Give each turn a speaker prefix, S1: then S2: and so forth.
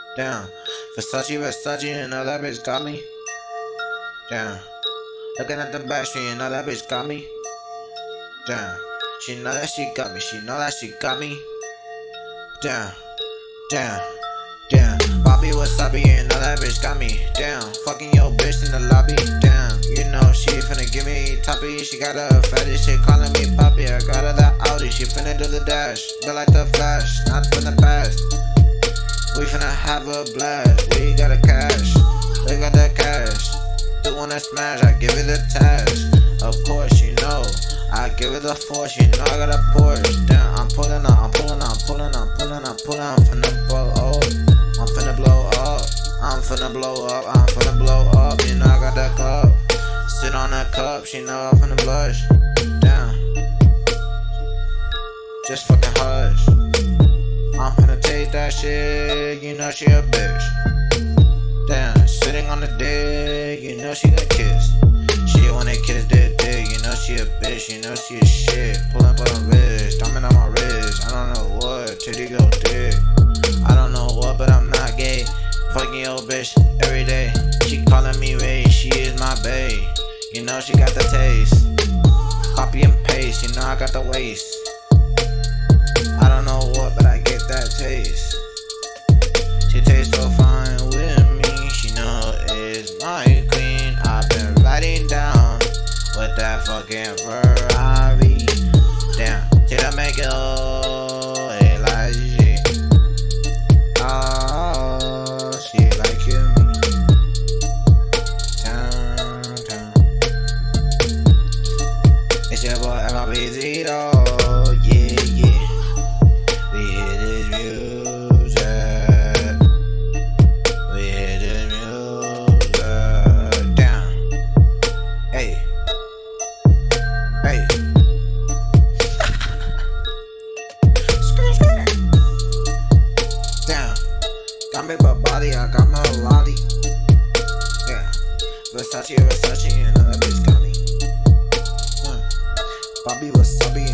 S1: Damn. Versace, Versace, you know that bitch got me. Damn. Looking at the back, you know that bitch got me. Damn. She know that she got me. She know that she got me. Damn. Damn. Damn. Bobby Wasabi, you know that bitch got me. Damn. Fucking your bitch in the lobby. Damn. You know she finna give me toppy. She got a fatty shit calling me poppy. I got her that Audi. She finna do the dash. But like the Flash, not from the past. We finna have a blast. We got a cash. We got that cash. You wanna smash, I give it a task. Of course, you know I give it a force, you know I got a Porsche. Damn, I'm pulling up, I'm pulling up, I'm pulling up, I'm pulling up, pulling up. I'm finna blow up, I'm finna blow up, I'm finna blow up, I'm finna blow up. You know I got that cup, sit on that cup, she know I'm finna blush. Damn, just fucking hush. I'm finna taste that shit, you know she a bitch. Damn, sitting on the dick, you know she got kiss. She wanna kiss that dick, you know she a bitch, you know she a shit. Pull up on her wrist, diamond on my wrist. I don't know what, titty go dick. I don't know what, but I'm not gay. Fucking your bitch every day. She calling me Ray, she is my bae. You know she got the taste. Copy and paste, you know I got the waist. I don't know what, but I get that taste. She tastes so fine with me, she know it's my queen. I've been riding down with that fucking Ferrari. Damn, did I make it all like shit? Oh, she like you me. Down, down. It's your boy MLBZ, yeah, yeah. We hit this music. We hit this music. Down. Hey. Hey. Skirt, skirt. Down. Got me by body, I got my lottie. Yeah. Versace, Versace, and that bitch got me. Bobby Wasabi.